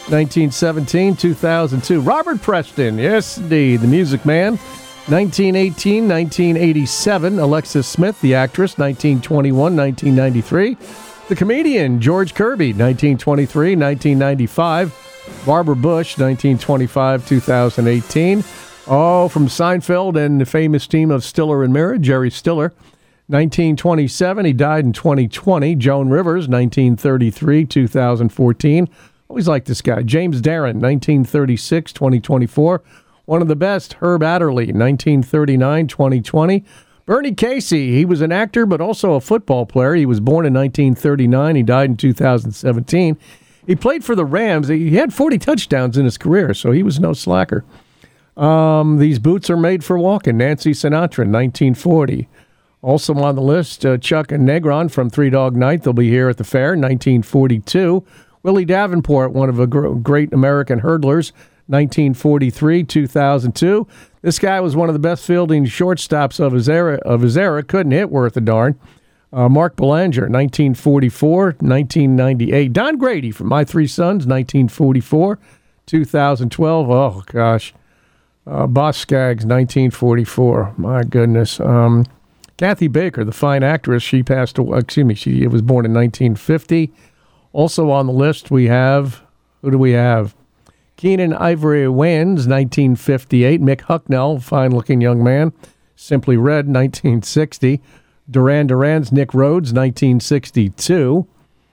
nineteen seventeen, two thousand two. Robert Preston, yes, indeed, the Music Man. nineteen eighteen, nineteen eighty-seven. Alexis Smith, the actress, nineteen twenty-one, nineteen ninety-three. The comedian, George Kirby, nineteen twenty-three, nineteen ninety-five. Barbara Bush, nineteen twenty-five, two thousand eighteen. Oh, from Seinfeld and the famous team of Stiller and Meara, Jerry Stiller, nineteen twenty-seven. He died in twenty twenty. Joan Rivers, nineteen thirty-three, two thousand fourteen. Always liked this guy. James Darren, nineteen thirty-six, twenty twenty-four. One of the best, Herb Adderley, nineteen thirty-nine, twenty twenty. Bernie Casey, he was an actor but also a football player. He was born in nineteen thirty-nine. He died in two thousand seventeen. He played for the Rams. He had forty touchdowns in his career, so he was no slacker. Um, these boots are made for walking. Nancy Sinatra, nineteen forty. Also on the list, uh, Chuck and Negron from Three Dog Night. They'll be here at the fair, nineteen forty-two. Willie Davenport, one of the gr- great American hurdlers, nineteen forty-three, two thousand two. This guy was one of the best fielding shortstops of his era. Of his era, couldn't hit worth a darn. Uh, Mark Belanger, nineteen forty-four, nineteen ninety-eight. Don Grady from My Three Sons, nineteen forty-four, two thousand twelve. Oh, gosh. Uh, Boss Skaggs, nineteen forty-four. My goodness. Um, Kathy Baker, the fine actress, she passed away. Excuse me, she was born in nineteen fifty. Also on the list, we have, who do we have? Keenan Ivory Wayans, nineteen fifty-eight. Mick Hucknall, fine-looking young man. Simply Red, nineteen sixty. Duran Duran's Nick Rhodes, nineteen sixty-two.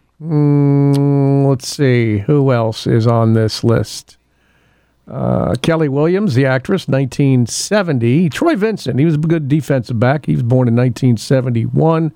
Mm, let's see, who else is on this list? Uh, Kelly Williams, the actress, nineteen seventy. Troy Vincent, he was a good defensive back. He was born in nineteen seventy-one.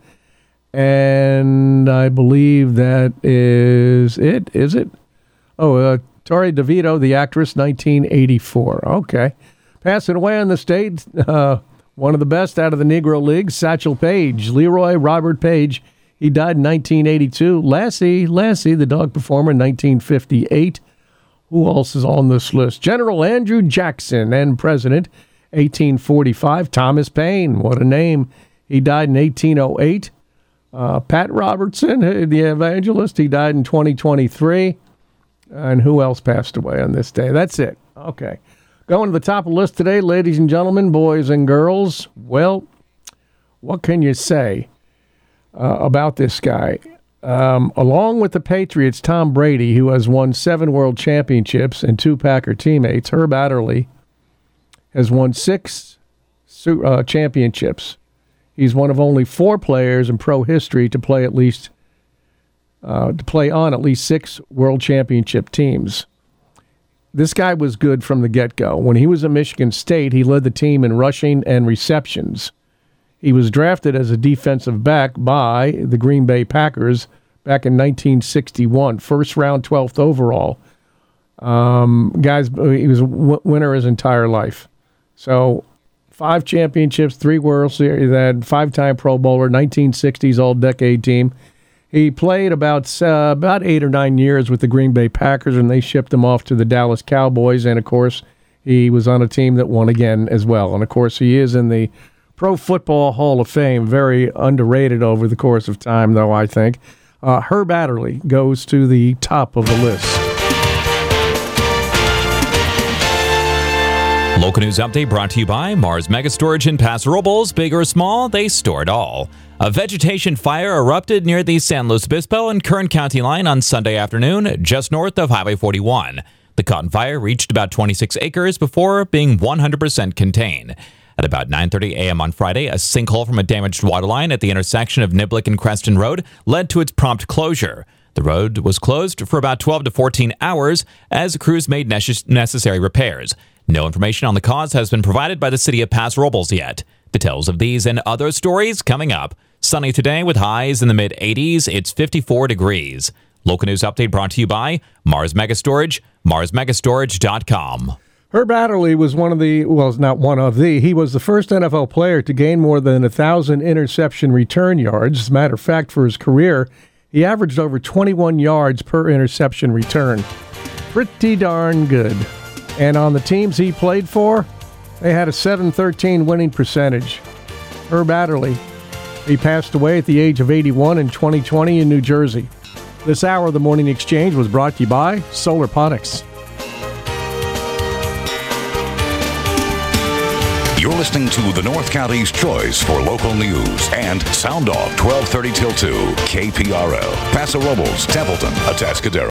And I believe that is it, is it? Oh, uh, Tori DeVito, the actress, nineteen eighty-four. Okay. Passing away on the stage, uh, one of the best out of the Negro League, Satchel Paige, Leroy Robert Page. He died in nineteen eighty-two. Lassie, Lassie, the dog performer, nineteen fifty-eight. Who else is on this list? General Andrew Jackson and President, eighteen forty-five. Thomas Paine, what a name. He died in eighteen oh eight. Uh, Pat Robertson, the evangelist, he died in twenty twenty-three. And who else passed away on this day? That's it. Okay. Going to the top of the list today, ladies and gentlemen, boys and girls. Well, what can you say uh, about this guy? Um, along with the Patriots, Tom Brady, who has won seven world championships, and two Packer teammates, Herb Adderley, has won six uh, championships. He's one of only four players in pro history to play at least uh, to play on at least six world championship teams. This guy was good from the get-go. When he was at Michigan State, he led the team in rushing and receptions. He was drafted as a defensive back by the Green Bay Packers back in nineteen sixty-one, first round, twelfth overall. Um, guys, he was a w- winner his entire life. So five championships, three World Series, that five-time Pro Bowler, nineteen sixties All-Decade team. He played about uh, about eight or nine years with the Green Bay Packers, and they shipped him off to the Dallas Cowboys. And, of course, he was on a team that won again as well. And, of course, he is in the Pro Football Hall of Fame. Very underrated over the course of time, though, I think. Uh, Herb Adderley goes to the top of the list. Local news update brought to you by Mars Mega Storage in Paso Robles. Big or small, they store it all. A vegetation fire erupted near the San Luis Obispo and Kern County line on Sunday afternoon, just north of Highway forty-one. The cotton fire reached about twenty-six acres before being one hundred percent contained. At about nine thirty a.m. on Friday, a sinkhole from a damaged water line at the intersection of Niblick and Creston Road led to its prompt closure. The road was closed for about twelve to fourteen hours as crews made necessary repairs. No information on the cause has been provided by the city of Paso Robles yet. Details of these and other stories coming up. Sunny today with highs in the mid eighties. It's fifty-four degrees. Local news update brought to you by Mars Mega Storage, mars mega storage dot com. Herb Adderley was one of the, well, not one of the, he was the first N F L player to gain more than one thousand interception return yards. As a matter of fact, for his career, he averaged over twenty-one yards per interception return. Pretty darn good. And on the teams he played for, they had a seven thirteen winning percentage. Herb Adderley, he passed away at the age of eighty-one in twenty twenty in New Jersey. This hour of the Morning Exchange was brought to you by Solar Ponics. You're listening to the North County's choice for local news and Sound Off twelve thirty till two, K P R L, Paso Robles, Templeton, Atascadero.